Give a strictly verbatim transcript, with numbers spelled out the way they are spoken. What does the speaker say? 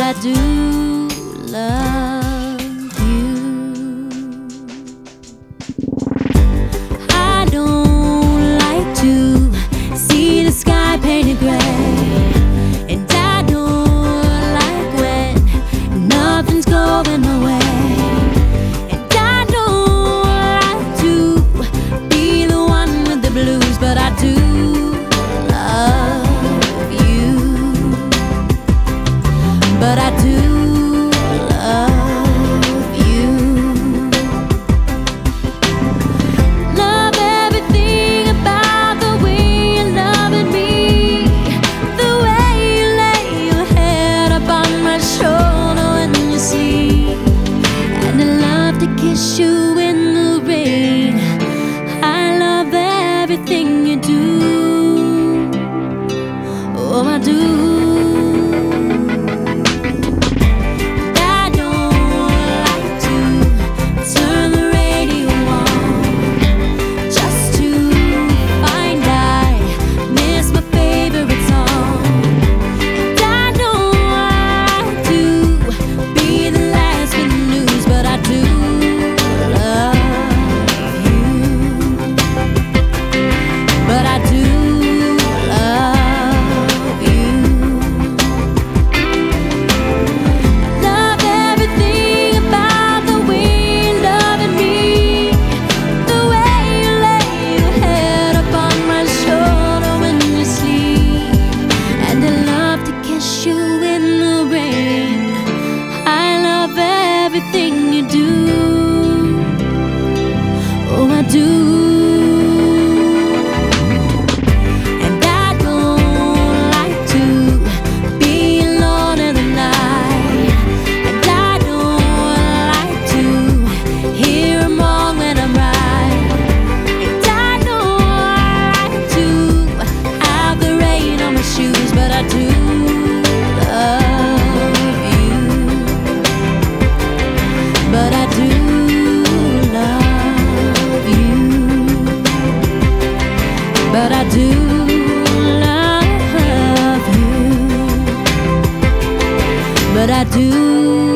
I do love you. I don't like to see the sky painted gray, and I don't like when nothing's going my way, and I don't like to be the one with the blues, but I do love you. But I do love you. Love everything about the way you're loving me, the way you lay your head up on my shoulder when you sleep, and I love to kiss you in the rain. I love everything you do. Oh, I do. Everything you do, oh, I do. And I don't like to be alone in the night, and I don't like to hear them all when I'm right, and I don't like to have the rain on my shoes, but I do. But I do love you. But I do love you. But I do